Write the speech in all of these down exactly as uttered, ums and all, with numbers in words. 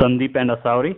Sandeep and Asauri.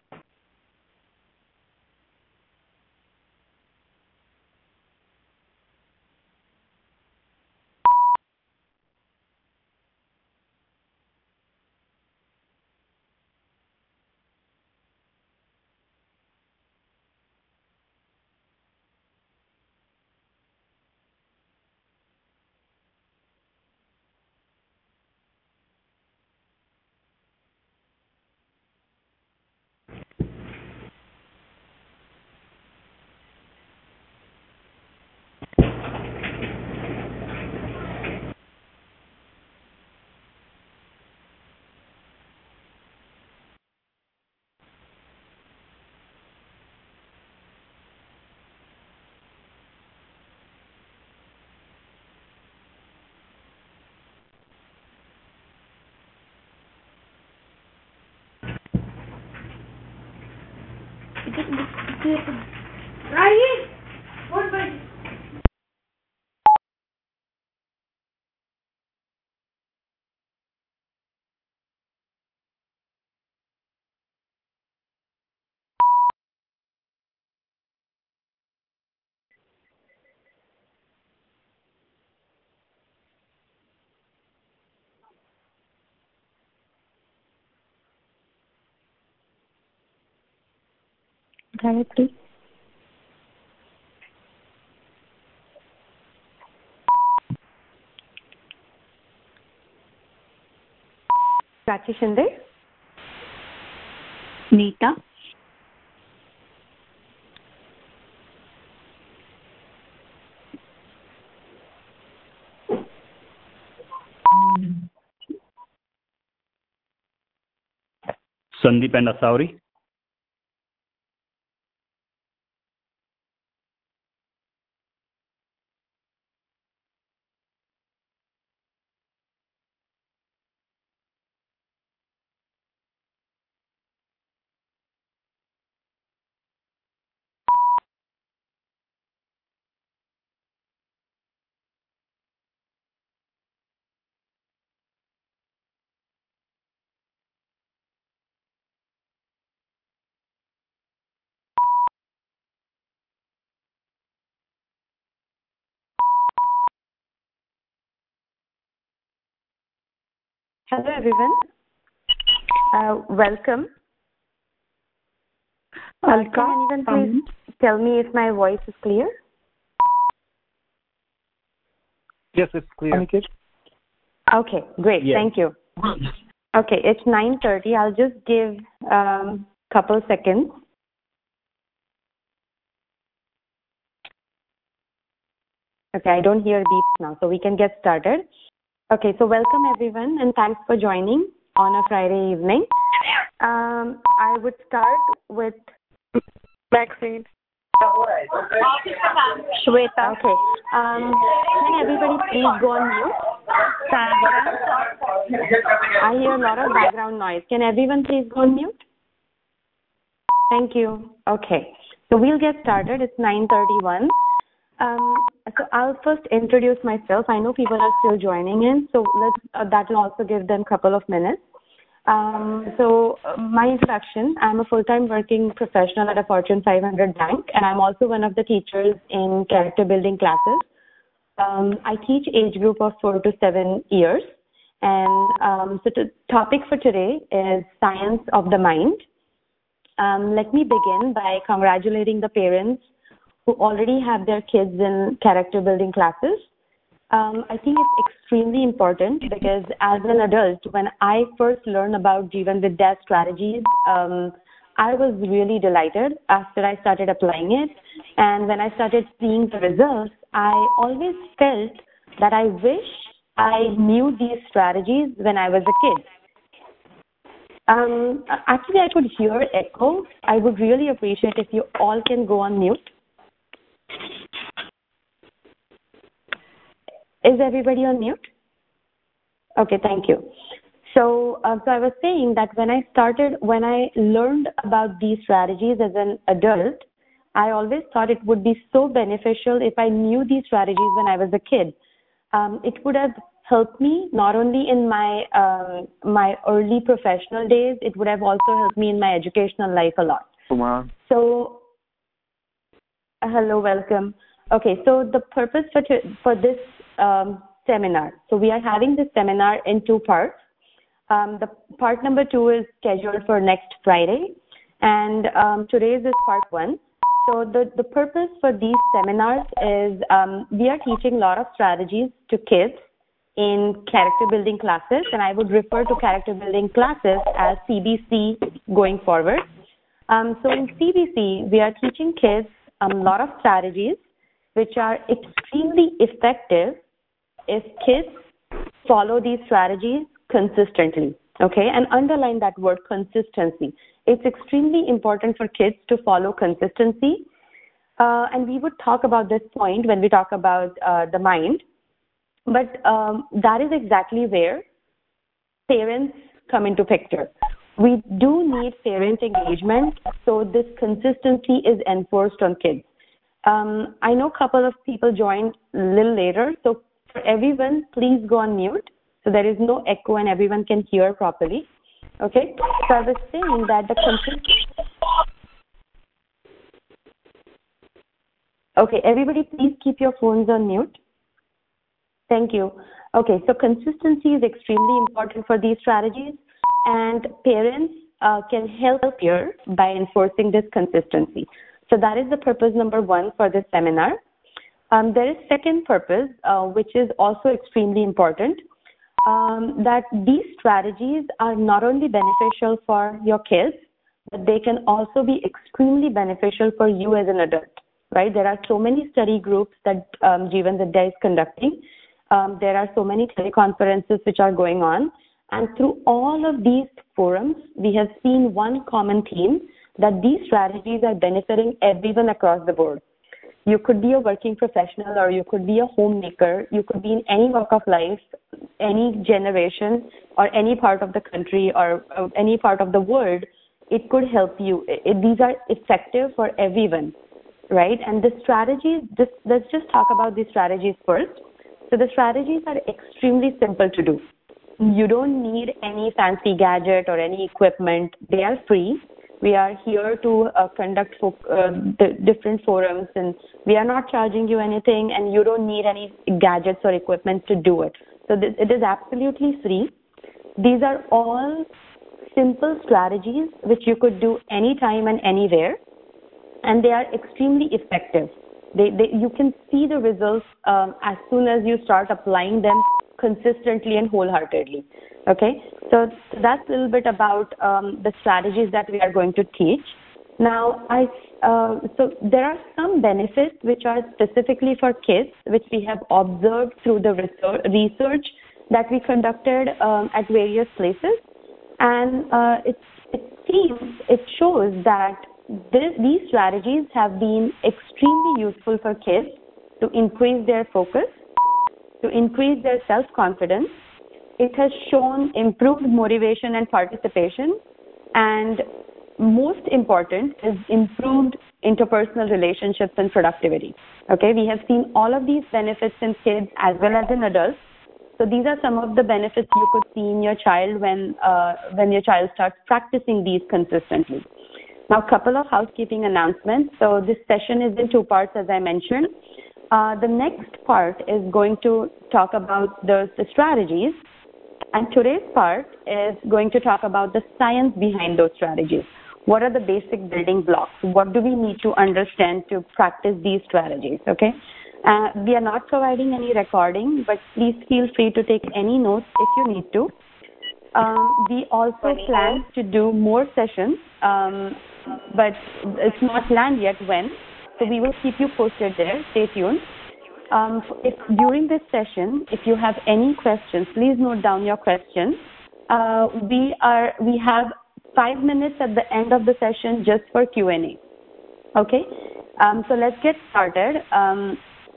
Right? What was Gayatri. Prachi Shinde. Neeta. Sandeep and Asauri. Hello everyone. Uh, welcome. Uh, can anyone please tell me if my voice is clear? Yes, it's clear. Okay, great. Yes. Thank you. Okay, it's nine thirty. I'll just give a um, couple seconds. Okay, I don't hear beeps now, so we can get started. Okay, so welcome everyone and thanks for joining on a Friday evening. Um, I would start with Maxine? Shweta. Okay. Um, can everybody please go on mute? I hear a lot of background noise. Can everyone please go on mute? Thank you. Okay. So we'll get started. It's nine thirty-one. Um, so I'll first introduce myself. I know people are still joining in, so let's uh, that will also give them a couple of minutes. Um, so uh, my introduction, I'm a full-time working professional at a Fortune five hundred bank, and I'm also one of the teachers in character building classes. Um, I teach age group of four to seven years. And um, so the topic for today is science of the mind. Um, let me begin by congratulating the parents who already have their kids in character building classes. Um, I think it's extremely important because as an adult, when I first learned about Jeevan Vidya strategies, um, I was really delighted after I started applying it. And when I started seeing the results, I always felt that I wish I knew these strategies when I was a kid. Um, actually, I could hear echo. I would really appreciate if you all can go on mute. Is everybody on mute? Okay, thank you. So, uh, so I was saying that when I started, when I learned about these strategies as an adult, I always thought it would be so beneficial if I knew these strategies when I was a kid. Um, it would have helped me not only in my um, my early professional days, it would have also helped me in my educational life a lot. Wow. So, uh, hello, welcome. Okay, so the purpose for t- for this um, seminar. So we are having this seminar in two parts. Um, the part number two is scheduled for next Friday, and um, today's is part one. So the, the purpose for these seminars is um, we are teaching a lot of strategies to kids in character building classes, and I would refer to character building classes as C B C going forward. Um, so in C B C, we are teaching kids a um, lot of strategies which are extremely effective if kids follow these strategies consistently. Okay, and underline that word consistency. It's extremely important for kids to follow consistency. Uh, and we would talk about this point when we talk about uh, the mind. But um, that is exactly where parents come into picture. We do need parent engagement, so this consistency is enforced on kids. Um, I know a couple of people joined a little later, so for everyone, please go on mute. So there is no echo and everyone can hear properly. Okay? So I was saying that the consistency... Okay, everybody please keep your phones on mute. Thank you. Okay, so consistency is extremely important for these strategies, and parents uh, can help here by enforcing this consistency. So that is the purpose number one for this seminar. Um, there is second purpose, uh, which is also extremely important. Um, that these strategies are not only beneficial for your kids, but they can also be extremely beneficial for you as an adult, right? There are so many study groups that um, Jeevan Vidya is conducting. Um, there are so many teleconferences which are going on. And through all of these forums, we have seen one common theme, that these strategies are benefiting everyone across the board. You could be a working professional, or you could be a homemaker. You could be in any walk of life, any generation, or any part of the country, or, or any part of the world. It could help you. It, these are effective for everyone, right? And the strategies, just, let's just talk about these strategies first. So the strategies are extremely simple to do. You don't need any fancy gadget or any equipment. They are free. We are here to uh, conduct fo- uh, the different forums, and we are not charging you anything, and you don't need any gadgets or equipment to do it. So this, it is absolutely free. These are all simple strategies which you could do anytime and anywhere, and they are extremely effective. They, they, you can see the results um, as soon as you start applying them consistently and wholeheartedly. Okay, so that's a little bit about um, the strategies that we are going to teach. Now, I uh, so there are some benefits which are specifically for kids, which we have observed through the research, research that we conducted um, at various places, and uh, it, it seems, it shows that this, these strategies have been extremely useful for kids to increase their focus, to increase their self-confidence. It has shown improved motivation and participation, and most important is improved interpersonal relationships and productivity. Okay, we have seen all of these benefits in kids as well as in adults. So these are some of the benefits you could see in your child when uh, when your child starts practicing these consistently. Now, a couple of housekeeping announcements. So this session is in two parts, as I mentioned. Uh, the next part is going to talk about the, the strategies. And today's part is going to talk about the science behind those strategies. What are the basic building blocks? What do we need to understand to practice these strategies, okay? Uh, we are not providing any recording, but please feel free to take any notes if you need to. Um, we also plan to do more sessions, um, but it's not planned yet when. So we will keep you posted there. Stay tuned. Um, if during this session, if you have any questions, please note down your questions. Uh, we are we have five minutes at the end of the session just for Q and A. Okay, um, so let's get started. Um,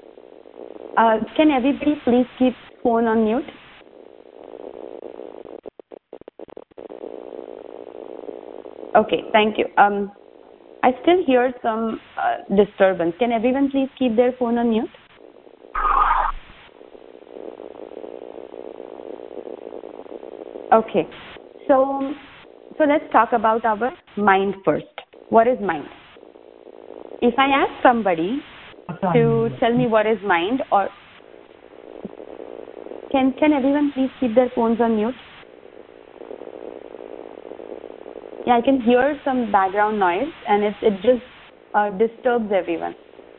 uh, can everybody please keep phone on mute? Okay, thank you. Um, I still hear some uh, disturbance. Can everyone please keep their phone on mute? Okay. So, so let's talk about our mind first. What is mind? If I ask somebody to tell me what is mind, or can can everyone please keep their phones on mute? Yeah, I can hear some background noise, and it it just uh, disturbs everyone.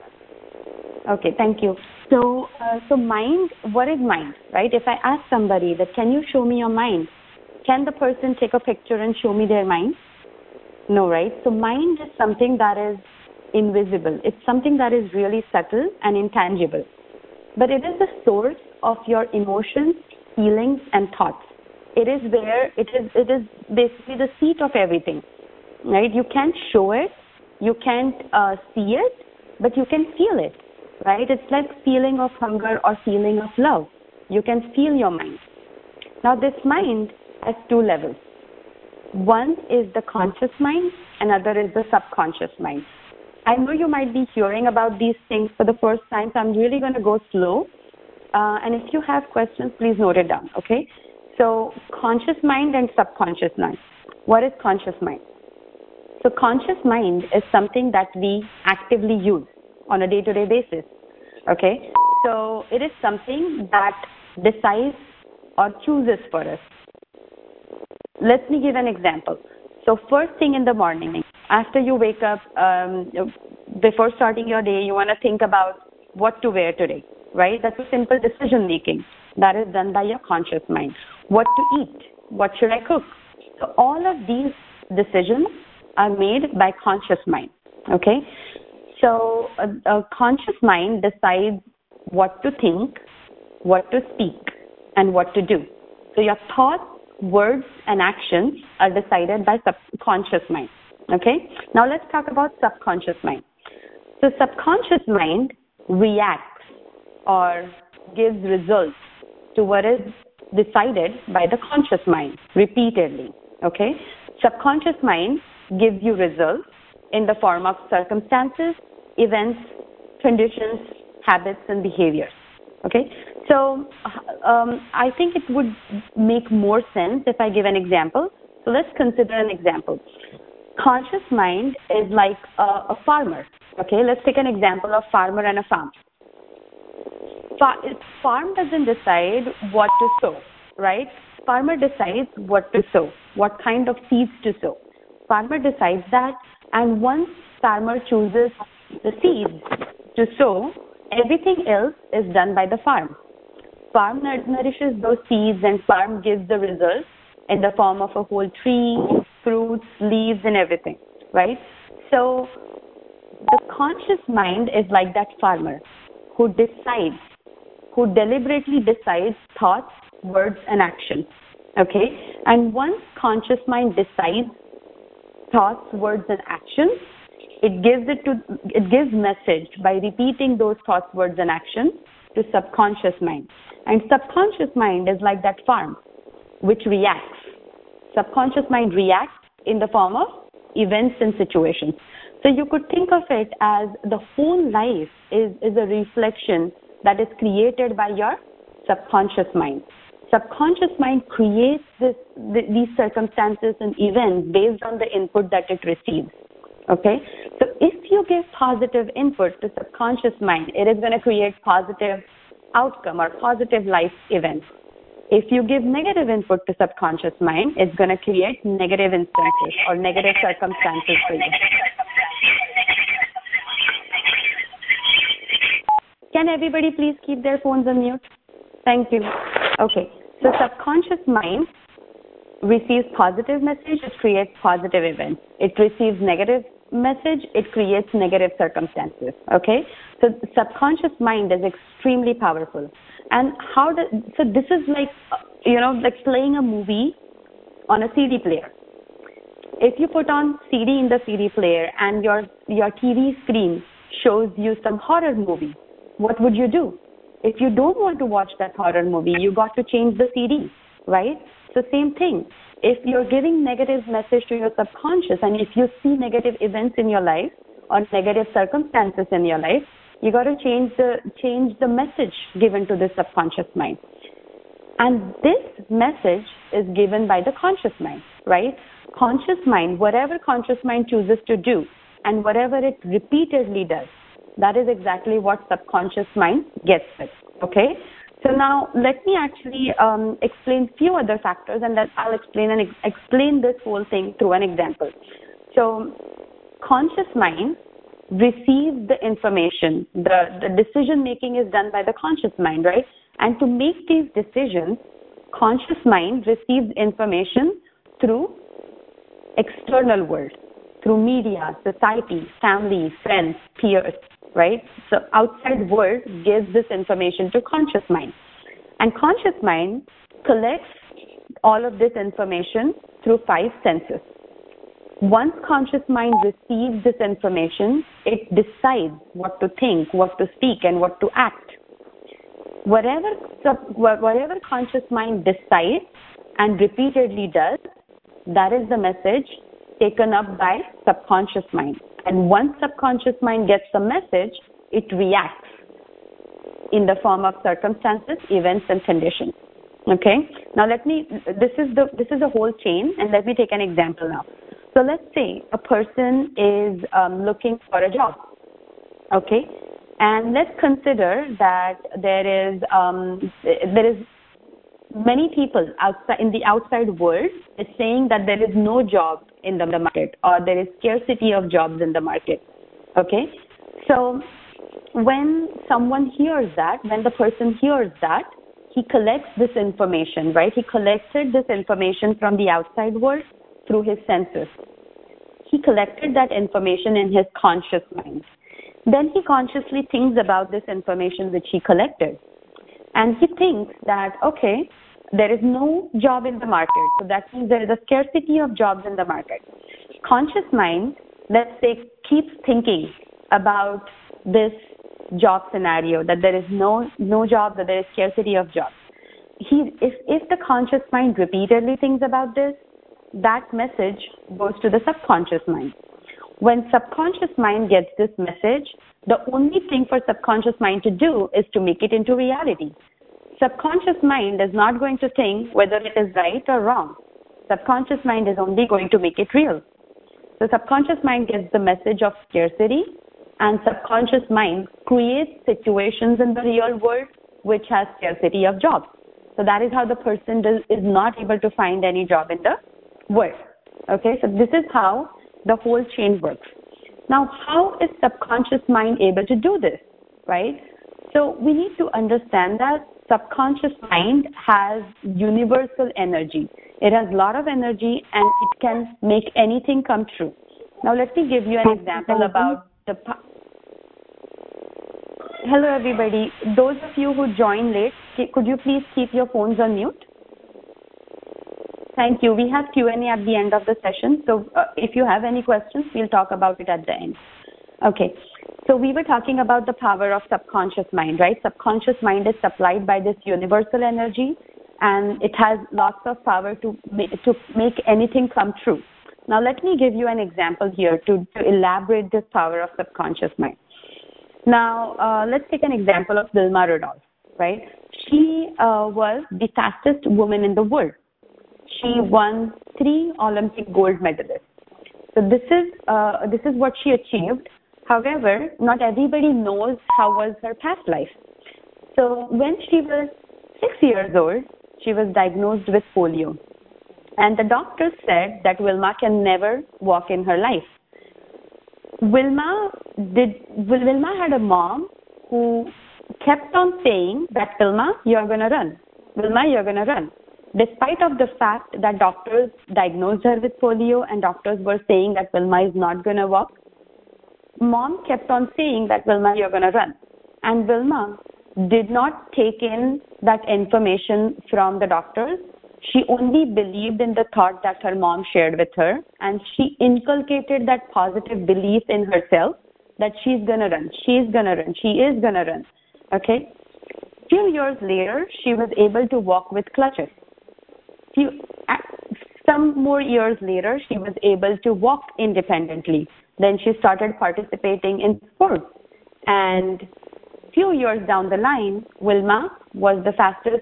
Okay, thank you. So, uh, so mind, what is mind, right? If I ask somebody that, can you show me your mind? Can the person take a picture and show me their mind? No, right? So mind is something that is invisible. It's something that is really subtle and intangible. But it is the source of your emotions, feelings, and thoughts. It is where, it is, it is basically the seat of everything, right? You can't show it, you can't uh, see it, but you can feel it. Right? It's like feeling of hunger or feeling of love. You can feel your mind. Now, this mind has two levels. One is the conscious mind, another is the subconscious mind. I know you might be hearing about these things for the first time, so I'm really going to go slow. Uh, and if you have questions, please note it down, okay? So, conscious mind and subconscious mind. What is conscious mind? So, conscious mind is something that we actively use on a day-to-day basis, okay? So it is something that decides or chooses for us. Let me give an example. So first thing in the morning, after you wake up, um, before starting your day, you want to think about what to wear today, right? That's a simple decision making that is done by your conscious mind. What to eat? What should I cook? So all of these decisions are made by conscious mind, okay? So a, a conscious mind decides what to think, what to speak, and what to do. So your thoughts, words, and actions are decided by subconscious mind. Okay? Now let's talk about subconscious mind. So subconscious mind reacts or gives results to what is decided by the conscious mind repeatedly. Okay? Subconscious mind gives you results in the form of circumstances, events, conditions, habits, and behaviors. Okay, so um, I think it would make more sense if I give an example. So let's consider an example. Conscious mind is like a, a farmer. Okay, let's take an example of farmer and a farm. Fa- farm doesn't decide what to sow, right? Farmer decides what to sow, what kind of seeds to sow. Farmer decides that, and once farmer chooses the seeds to sow, everything else is done by the farm. Farm nourishes those seeds, and farm gives the results in the form of a whole tree, fruits, leaves, and everything, right? So the conscious mind is like that farmer who decides, who deliberately decides thoughts, words, and actions, okay? And once conscious mind decides thoughts, words, and actions, it gives it to it gives message by repeating those thoughts, words, and actions to subconscious mind. And subconscious mind is like that farm, which reacts. Subconscious mind reacts in the form of events and situations. So you could think of it as the whole life is, is a reflection that is created by your subconscious mind. Subconscious mind creates this, th- these circumstances and events based on the input that it receives. Okay, so if you give positive input to subconscious mind, it is going to create positive outcome or positive life events. If you give negative input to subconscious mind, it's going to create negative instances or negative circumstances for you. Can everybody please keep their phones on mute? Thank you. Okay, so subconscious mind receives positive message, it creates positive events. It receives negative message, it creates negative circumstances. Okay, so the subconscious mind is extremely powerful. And how does so this is like you know like playing a movie on a C D player. If you put on C D in the C D player and your your T V screen shows you some horror movie, what would you do? If you don't want to watch that horror movie, you got to change the C D, right? So same thing. If you're giving negative message to your subconscious, and if you see negative events in your life or negative circumstances in your life, you got to change the change the message given to the subconscious mind. And this message is given by the conscious mind, right? Conscious mind, whatever conscious mind chooses to do and whatever it repeatedly does, that is exactly what subconscious mind gets it, okay? So now let me actually um, explain few other factors, and then I'll explain and ex- explain this whole thing through an example. So conscious mind receives the information. The, the decision making is done by the conscious mind, right? And to make these decisions, conscious mind receives information through external world, through media, society, family, friends, peers, right? So outside world gives this information to conscious mind. And conscious mind collects all of this information through five senses. Once conscious mind receives this information, it decides what to think, what to speak, and what to act. Whatever, whatever conscious mind decides and repeatedly does, that is the message taken up by subconscious mind. And once subconscious mind gets the message, it reacts in the form of circumstances, events, and conditions. Okay? Now let me, this is the, this is a whole chain, and let me take an example now. So let's say a person is um, looking for a job. Okay? And let's consider that there is, um, there is many people outside in the outside world is saying that there is no job in the market, or there is scarcity of jobs in the market. Okay? So when someone hears that, when the person hears that, he collects this information, right? He collected this information from the outside world through his senses. He collected that information in his conscious mind. Then he consciously thinks about this information which he collected. And he thinks that, okay, there is no job in the market. So that means there is a scarcity of jobs in the market. Conscious mind, let's say, keeps thinking about this job scenario, that there is no no job, that there is scarcity of jobs. He, if, if the conscious mind repeatedly thinks about this, that message goes to the subconscious mind. When subconscious mind gets this message, the only thing for subconscious mind to do is to make it into reality. Subconscious mind is not going to think whether it is right or wrong. Subconscious mind is only going to make it real. So subconscious mind gets the message of scarcity, and subconscious mind creates situations in the real world which has scarcity of jobs. So that is how the person does, is not able to find any job in the world. Okay, so this is how the whole chain works. Now, how is subconscious mind able to do this, right? So we need to understand that subconscious mind has universal energy. It has a lot of energy, and it can make anything come true. Now, let me give you an example about the... Hello, everybody. Those of you who joined late, could you please keep your phones on mute? Thank you. We have Q and A at the end of the session. So uh, if you have any questions, we'll talk about it at the end. Okay. So we were talking about the power of subconscious mind, right? Subconscious mind is supplied by this universal energy, and it has lots of power to make, to make anything come true. Now, let me give you an example here to, to elaborate this power of subconscious mind. Now, uh, let's take an example of Vilma Rudolph, right? She uh, was the fastest woman in the world. She won three Olympic gold medalists. So this is uh, this is what she achieved. However, not everybody knows how was her past life. So when she was six years old, she was diagnosed with polio. And the doctor said that Vilma can never walk in her life. Vilma did. Vilma had a mom who kept on saying that, Vilma, you're going to run. Vilma, you're going to run. Despite of the fact that doctors diagnosed her with polio and doctors were saying that Vilma is not going to walk, mom kept on saying that, Vilma, you're going to run. And Vilma did not take in that information from the doctors. She only believed in the thought that her mom shared with her, and she inculcated that positive belief in herself that she's going to run, she's going to run, she is going to run. Okay? Few years later, she was able to walk with crutches. Few, some more years later, she was able to walk independently. Then she started participating in sports. And few years down the line, Vilma was the fastest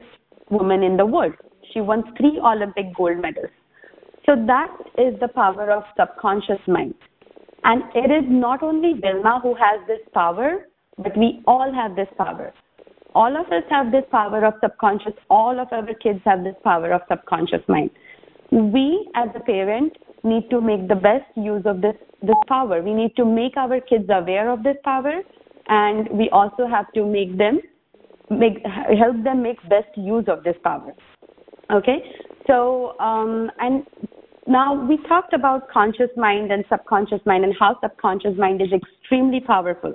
woman in the world. She won three Olympic gold medals. So that is the power of subconscious mind. And it is not only Vilma who has this power, but we all have this power. All of us have this power of subconscious. All of our kids have this power of subconscious mind. We, as a parent, need to make the best use of this, this power. We need to make our kids aware of this power, and we also have to make them, make, help them make best use of this power. Okay? So, um, and now we talked about conscious mind and subconscious mind and how subconscious mind is extremely powerful.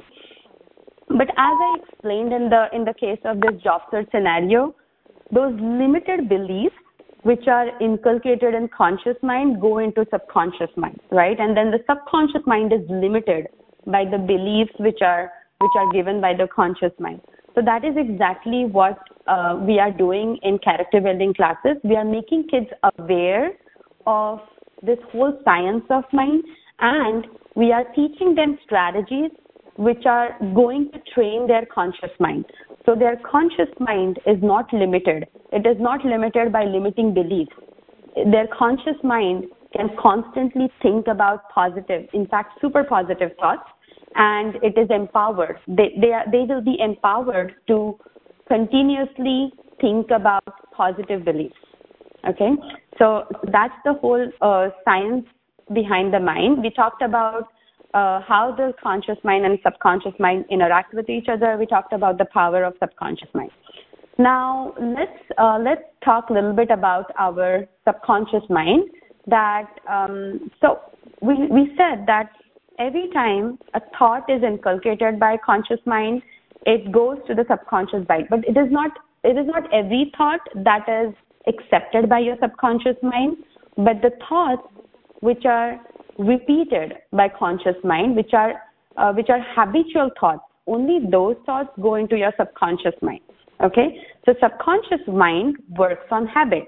But as I explained in the in the case of this job search scenario, those limited beliefs which are inculcated in conscious mind go into subconscious mind, right? And then the subconscious mind is limited by the beliefs which are which are given by the conscious mind. So that is exactly what uh, we are doing in character building classes. We are making kids aware of this whole science of mind, and we are teaching them strategies which are going to train their conscious mind. So their conscious mind is not limited. It is not limited by limiting beliefs. Their conscious mind can constantly think about positive, in fact, super positive thoughts, and it is empowered. They, they, are, they will be empowered to continuously think about positive beliefs. Okay? So that's the whole uh, science behind the mind. We talked about Uh, how the conscious mind and subconscious mind interact with each other. We talked about the power of subconscious mind. Now let's uh, let's talk a little bit about our subconscious mind. That um, so we we said that every time a thought is inculcated by conscious mind, it goes to the subconscious mind. But it is not it is not every thought that is accepted by your subconscious mind, but the thoughts which are repeated by conscious mind, which are uh, which are habitual thoughts, only those thoughts go into your subconscious mind. Okay, so subconscious mind works on habit.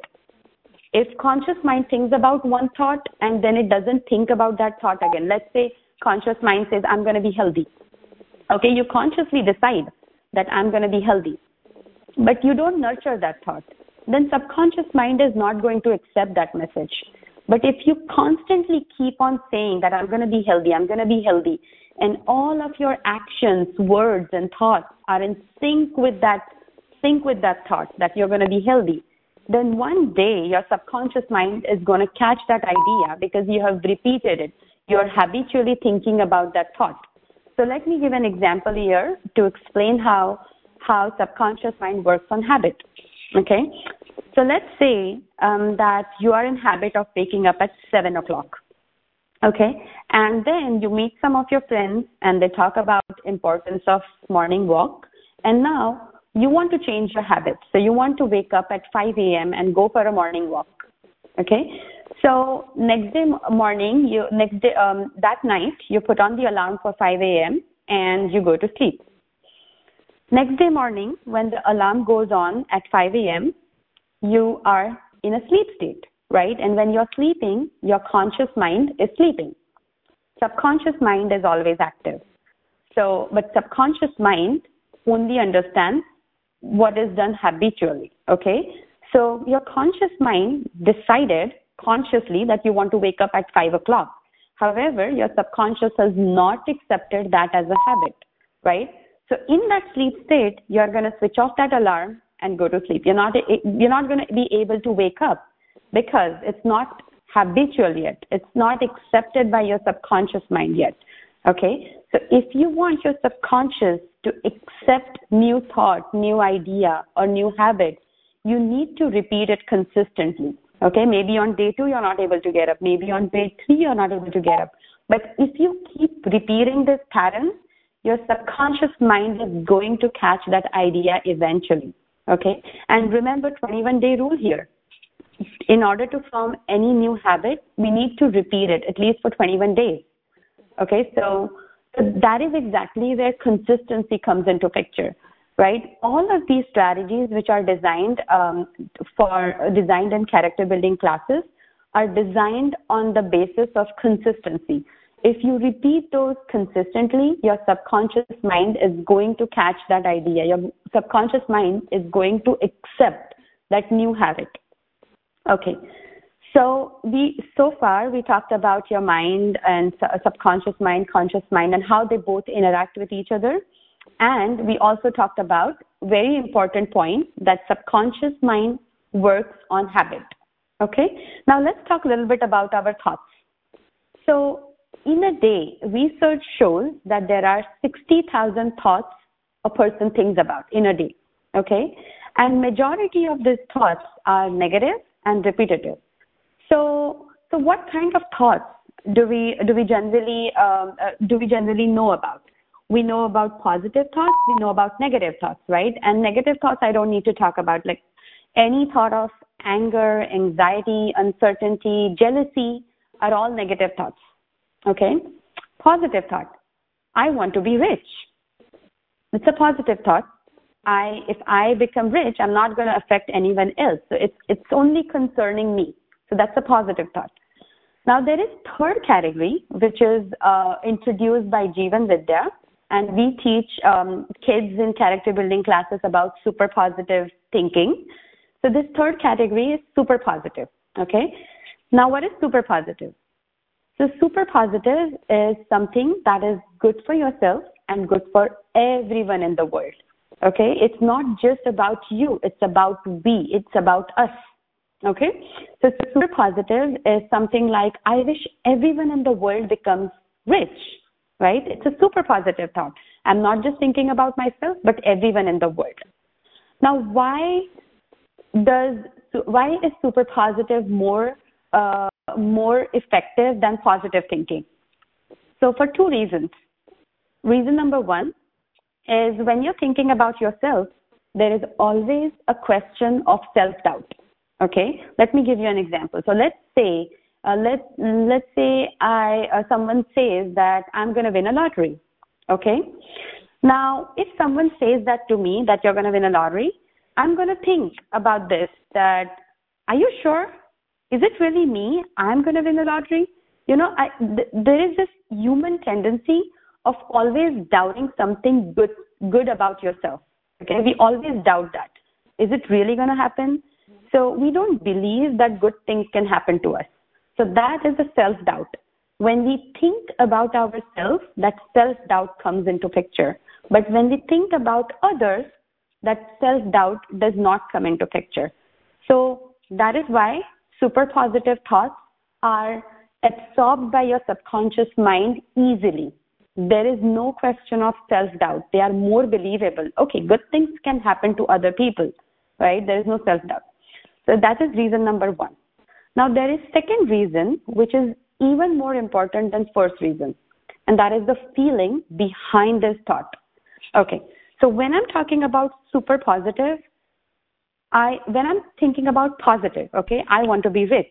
If conscious mind thinks about one thought and then it doesn't think about that thought again, let's say conscious mind says, I'm going to be healthy. Okay, you consciously decide that I'm going to be healthy, but you don't nurture that thought, then subconscious mind is not going to accept that message. But if you constantly keep on saying that I'm going to be healthy, I'm going to be healthy, and all of your actions, words, and thoughts are in sync with that, sync with that thought that you're going to be healthy, then one day your subconscious mind is going to catch that idea because you have repeated it. You're habitually thinking about that thought. So let me give an example here to explain how how subconscious mind works on habit. Okay. So let's say um, that you are in habit of waking up at seven o'clock, okay? And then you meet some of your friends and they talk about importance of morning walk. And now you want to change your habits. So you want to wake up at five a.m. and go for a morning walk, okay? So next day morning, you next day um, that night, you put on the alarm for five a.m. and you go to sleep. Next day morning, when the alarm goes on at five a.m., you are in a sleep state, right? And when you're sleeping, your conscious mind is sleeping. Subconscious mind is always active. So, but subconscious mind only understands what is done habitually, okay? So your conscious mind decided consciously that you want to wake up at five o'clock. However, your subconscious has not accepted that as a habit, right? So in that sleep state, you're going to switch off that alarm and go to sleep. You're not, you're not going to be able to wake up because it's not habitual yet. It's not accepted by your subconscious mind yet. Okay? So if you want your subconscious to accept new thought, new idea, or new habit, you need to repeat it consistently. Okay? Maybe on day two, you're not able to get up. Maybe on day three, you're not able to get up. But if you keep repeating this pattern, your subconscious mind is going to catch that idea eventually. Okay, and remember twenty-one day rule here. In order to form any new habit, we need to repeat it at least for twenty-one days. Okay, so that is exactly where consistency comes into picture, right? All of these strategies which are designed um, for designed in character building classes are designed on the basis of consistency. If you repeat those consistently, your subconscious mind is going to catch that idea. Your subconscious mind is going to accept that new habit. Okay. So we so far we talked about your mind and subconscious mind, conscious mind, and how they both interact with each other. And we also talked about very important point that subconscious mind works on habit. Okay. Now let's talk a little bit about our thoughts. So in a day, research shows that there are sixty thousand thoughts a person thinks about in a day. Okay. And majority of these thoughts are negative and repetitive. So, so what kind of thoughts do we do we generally um, uh, do we generally know about? We know about positive thoughts. We know about negative thoughts, right? And negative thoughts, I don't need to talk about. Like any thought of anger, anxiety, uncertainty, jealousy are all negative thoughts. Okay. Positive thought. I want to be rich. It's a positive thought. I if I become rich, I'm not going to affect anyone else. So it's it's only concerning me. So that's a positive thought. Now there is third category, which is uh, introduced by Jeevan Vidya, and we teach um, kids in character building classes about super positive thinking. So this third category is super positive. Okay. Now what is super positive? So super positive is something that is good for yourself and good for everyone in the world. Okay. It's not just about you. It's about we. It's about us. Okay, so super positive is something like, I wish everyone in the world becomes rich, right? It's a super positive thought. I'm not just thinking about myself, but everyone in the world. Now, why does why is super positive more uh, more effective than positive thinking? So for two reasons. Reason number one is when you're thinking about yourself, there is always a question of self-doubt. Okay, let me give you an example. So let's say, uh, let let's say I uh, someone says that I'm going to win a lottery. Okay, now if someone says that to me that you're going to win a lottery, I'm going to think about this. That are you sure? Is it really me? I'm going to win the lottery? You know, I, th- there is this human tendency of always doubting something good good about yourself. Okay, we always doubt that. Is it really going to happen? So we don't believe that good things can happen to us. So that is a self-doubt. When we think about ourselves, that self-doubt comes into picture. But when we think about others, that self-doubt does not come into picture. So that is why super positive thoughts are absorbed by your subconscious mind easily. There is no question of self-doubt. They are more believable. Okay, good things can happen to other people, right? There is no self-doubt. So that is reason number one. Now there is second reason, which is even more important than first reason. And that is the feeling behind this thought. Okay. So when I'm talking about super positive, I, when I'm thinking about positive, okay, I want to be rich.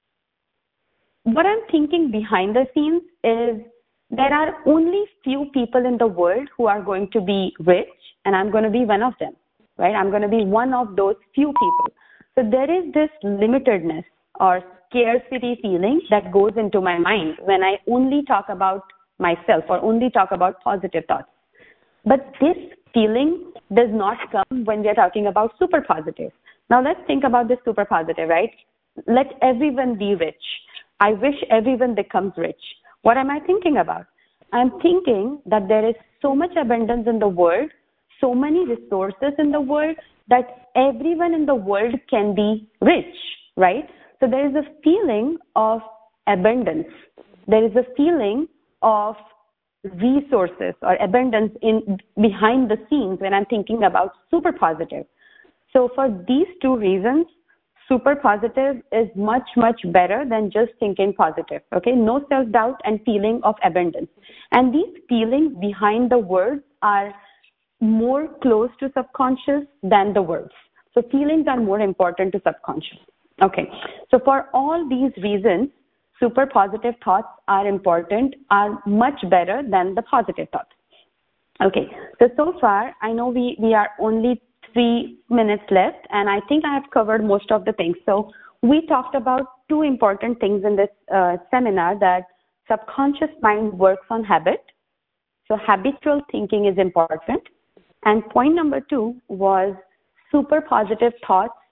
What I'm thinking behind the scenes is there are only few people in the world who are going to be rich, and I'm going to be one of them, right? I'm going to be one of those few people. So there is this limitedness or scarcity feeling that goes into my mind when I only talk about myself or only talk about positive thoughts. But this feeling does not come when we are talking about super positive. Now let's think about this super positive, right? Let everyone be rich. I wish everyone becomes rich. What am I thinking about? I'm thinking that there is so much abundance in the world, so many resources in the world, that everyone in the world can be rich, right? So there is a feeling of abundance. There is a feeling of resources or abundance in behind the scenes when I'm thinking about super positive. So for these two reasons, super positive is much, much better than just thinking positive. Okay, no self-doubt and feeling of abundance. And these feelings behind the words are more close to subconscious than the words. So feelings are more important to subconscious. Okay, so for all these reasons, super positive thoughts are important, are much better than the positive thoughts. Okay, so so far, I know we, we are only three minutes left, and I think I have covered most of the things. So we talked about two important things in this uh, seminar, that subconscious mind works on habit. So habitual thinking is important. And point number two was super positive thoughts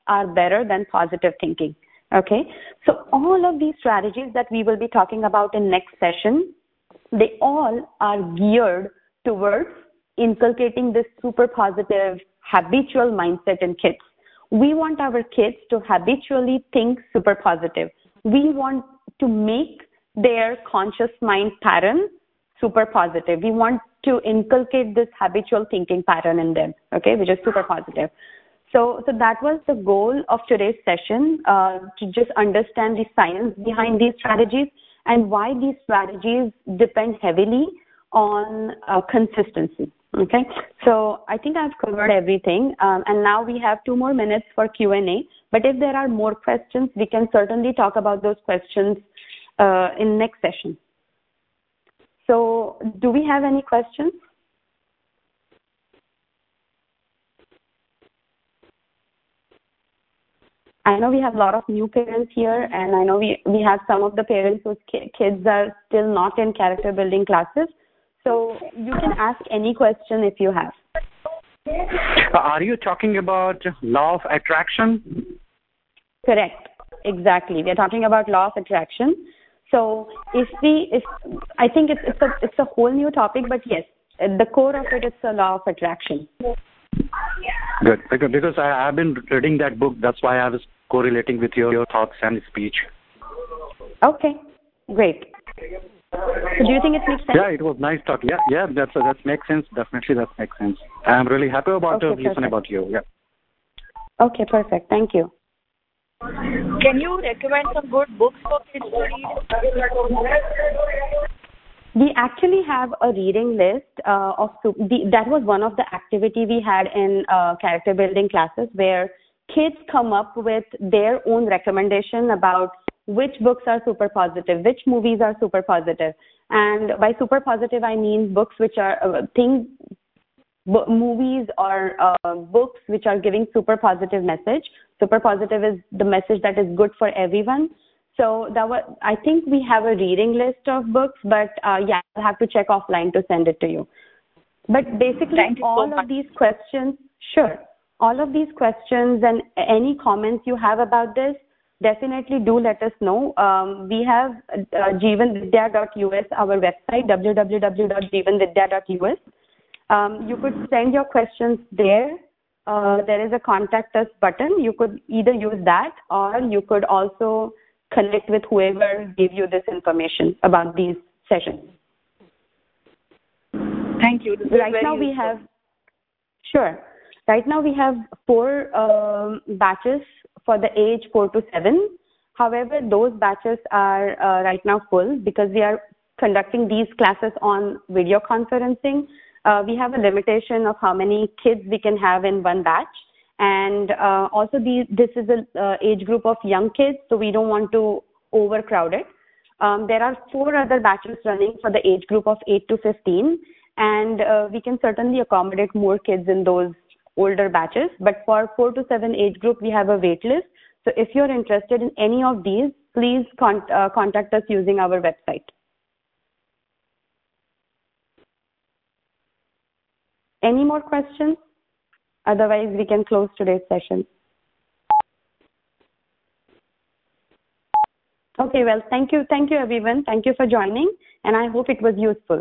are better than positive thinking. Okay, so all of these strategies that we will be talking about in next session, they all are geared towards inculcating this super positive habitual mindset in kids. We want our kids to habitually think super positive. We want to make their conscious mind pattern super positive. We want to inculcate this habitual thinking pattern in them, okay, which is super positive. So, so that was the goal of today's session, uh, to just understand the science behind these strategies and why these strategies depend heavily on uh, consistency. Okay, so I think I've covered everything, um, and now we have two more minutes for Q and A. But if there are more questions, we can certainly talk about those questions uh, in next session. So, do we have any questions? I know we have a lot of new parents here, and I know we, we have some of the parents whose ki- kids are still not in character building classes. So you can ask any question if you have. Are you talking about law of attraction? Correct. Exactly. We are talking about law of attraction. So if we, if I think it's it's a it's a whole new topic, but yes, at the core of it, it's a law of attraction. Good, because because I have been reading that book. That's why I was correlating with your, your thoughts and speech. Okay, great. So do you think it makes sense? Yeah, it was nice talking. Yeah, yeah, that's that makes sense. Definitely, that makes sense. I'm really happy about Okay, to listen perfect. about you. Yeah. Okay, perfect. Thank you. Can you recommend some good books for kids to read? We actually have a reading list uh, of the, that was one of the activity we had in uh, character building classes, where kids come up with their own recommendation about which books are super positive, which movies are super positive. And by super positive, I mean books which are uh, things, b- movies or uh, books which are giving super positive message. Super positive is the message that is good for everyone. So that was, I think we have a reading list of books, but uh, yeah, I'll have to check offline to send it to you. But basically, Thank you so all much. of these questions, sure, all of these questions and any comments you have about this, definitely do let us know. Um, we have uh, jeevan vidya dot u s, our website, w w w dot jeevan vidya dot u s. Um, you could send your questions there. Uh, there is a contact us button. You could either use that, or you could also connect with whoever gave you this information about these sessions. Thank you. This is Right very now we useful. have, sure. Right now we have four um, batches for the age four to seven. However, those batches are uh, right now full because we are conducting these classes on video conferencing. Uh, we have a limitation of how many kids we can have in one batch. And uh, also these, this is an uh, age group of young kids, so we don't want to overcrowd it. Um, there are four other batches running for the age group of eight to fifteen, and uh, we can certainly accommodate more kids in those older batches. But for four to seven age group, we have a wait list. So if you're interested in any of these, please con- uh, contact us using our website. Any more questions? Otherwise, we can close today's session. Okay, well, thank you. Thank you, everyone. Thank you for joining, and I hope it was useful.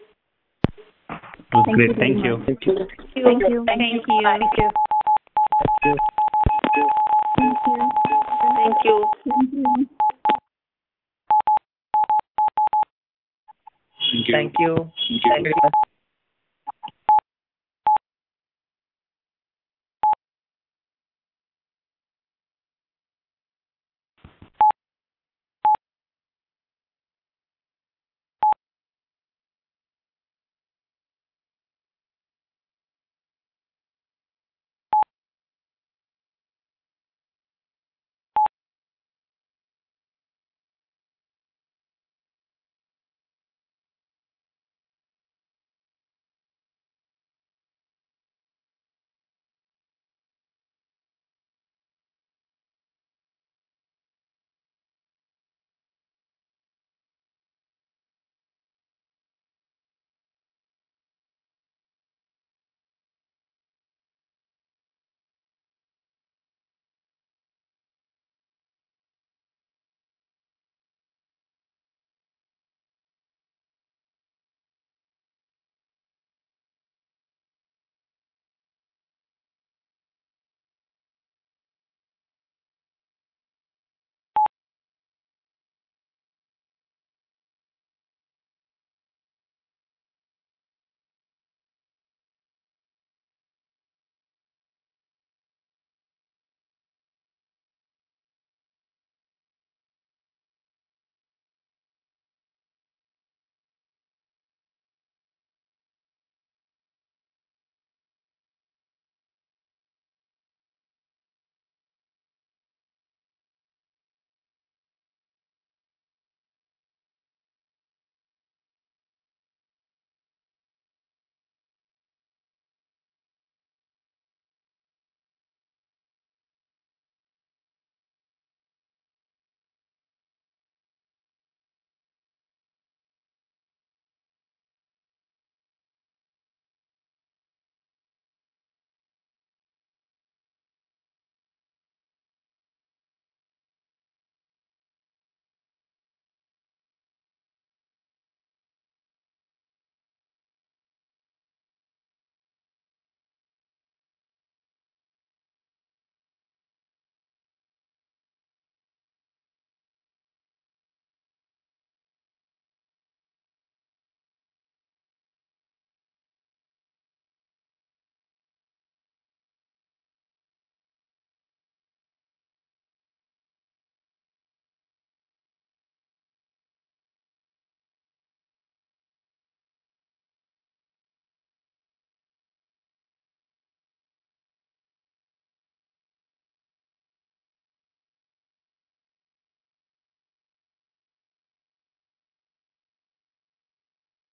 It was great. Thank you. Thank you. Thank you. Thank you. Thank you. Thank you. Thank you. Thank you. Thank you.